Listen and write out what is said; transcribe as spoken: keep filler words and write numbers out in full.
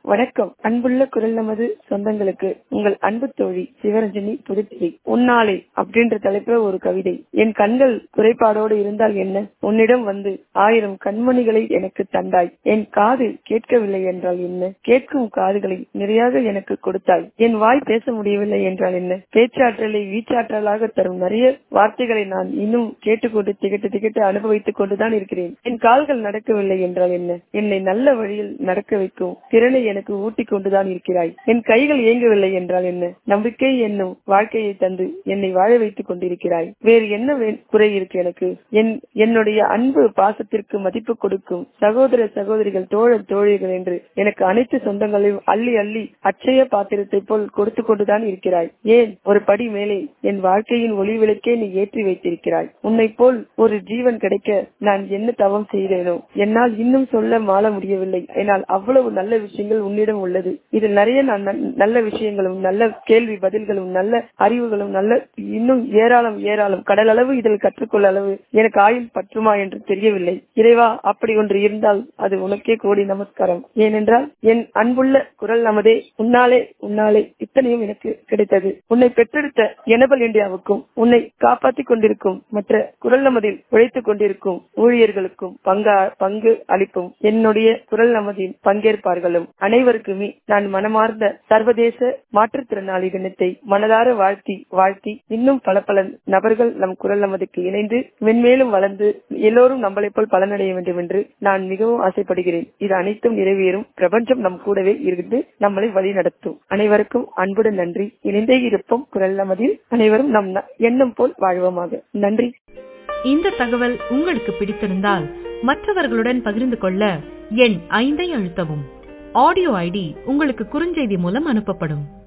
வணக்கம். அன்புள்ள குரல் நமது சொந்தங்களுக்கு உங்கள் அன்பு தோழி சிவரஞ்சனி புதுச்சேரி. உன்னாலே அப்படின்ற தலைப்புல ஒரு கவிதை. என் கண்கள் குறைபாடோடு இருந்தால் என்ன, உன்னிடம் வந்து ஆயிரம் கண்மணிகளை எனக்கு தந்தாய். என் காது கேட்கவில்லை என்றால் என்ன, கேட்கும் காதுகளை நிறையாக எனக்கு கொடுத்தாய். என் வாய் பேச முடியவில்லை என்றால் என்ன, பேச்சாற்றலை வீச்சாற்றலாக தரும் நிறைய வார்த்தைகளை நான் இன்னும் கேட்டுக்கொண்டு திகட்டு திகட்டு அனுபவித்துக் கொண்டுதான் இருக்கிறேன். என் கால்கள் நடக்கவில்லை என்றால் என்ன, என்னை நல்ல வழியில் நடக்க வைக்கும் திறனை எனக்கு ஊட்டிக் கொண்டுதான் இருக்கிறாய். என் கைகள் இயங்கவில்லை என்றால் என்ன, நம்பிக்கை என்னும் வாழ்க்கையை தந்து என்னை வாழ வைத்துக் கொண்டிருக்கிறாய். வேறு என்ன குறை இருக்கு எனக்கு? என் என்னுடைய அன்பு பாசத்திற்கு மதிப்பு கொடுக்கும் சகோதர சகோதரிகள், தோழர் தோழிகள் என்று எனக்கு அனைத்து சொந்தங்களையும் அள்ளி அள்ளி அச்சய பாத்திரத்தை போல் கொடுத்து கொண்டுதான் இருக்கிறாய். ஏன் ஒரு படி மேலே என் வாழ்க்கையின் ஒளி விளக்கே நீ ஏற்றி வைத்திருக்கிறாய். உன்னை போல் ஒரு ஜீவன் கிடைக்க நான் என்ன தவம் செய்தேனோ, என்னால் இன்னும் சொல்ல மாள முடியவில்லை. என்னால் அவ்வளவு நல்ல விஷயங்கள் உன்னிடம் உள்ளது. இதில் நிறைய நான் நல்ல விஷயங்களும் நல்ல கேள்வி பதில்களும் நல்ல அறிவுகளும் நல்ல இன்னும் ஏராளம் ஏராளம் கடல் அளவு இதில் கற்றுக்கொள்ள அளவு எனக்கு ஆயுள் பற்றுமா என்று தெரியவில்லை. இறைவா, அப்படி ஒன்று இருந்தால் அது உனக்கே கோடி நமஸ்காரம். ஏனென்றால் என் அன்புள்ள குரல் நமதே, உன்னாலே உன்னாலே இத்தனையும் எனக்கு கிடைத்தது. உன்னை பெற்றெடுத்த எனபல் இந்தியாவுக்கும் உன்னை காப்பாற்றிக் கொண்டிருக்கும் மற்ற குரல் நமதில் உழைத்துக் கொண்டிருக்கும் ஊழியர்களுக்கும் பங்கா பங்கு அளிப்பும் என்னுடைய குரல் நமதில் பங்கேற்பார்களும் அனைவருக்குமே நான் மனமார்ந்த சர்வதேச மாற்றுத்திறனாளி தினத்தை மனதார வாழ்த்தி வாழ்த்தி இன்னும் பல பல நபர்கள் நம் குரல் நமதுக்கு இணைந்து மென்மேலும் வளர்ந்து எல்லோரும் நம்மளை போல் பலனடைய வேண்டும் என்று நான் மிகவும் ஆசைப்படுகிறேன். இது அனைத்தும் நிறைவேறும். பிரபஞ்சம் நம் கூடவே இருந்து நம்மளை வழி நடத்தும். அனைவருக்கும் அன்புடன் நன்றி. இணைந்தே இருப்போம் குரல் நமதில். அனைவரும் நம் எண்ணம் போல் வாழ்வோமாக. நன்றி. இந்த தகவல் உங்களுக்கு பிடித்திருந்தால் மற்றவர்களுடன் பகிர்ந்து கொள்ள எண் ஐந்தை அழுத்தவும். ஆடியோ ஐடி உங்களுக்கு குறுஞ்செய்தி மூலம் அனுப்பப்படும்.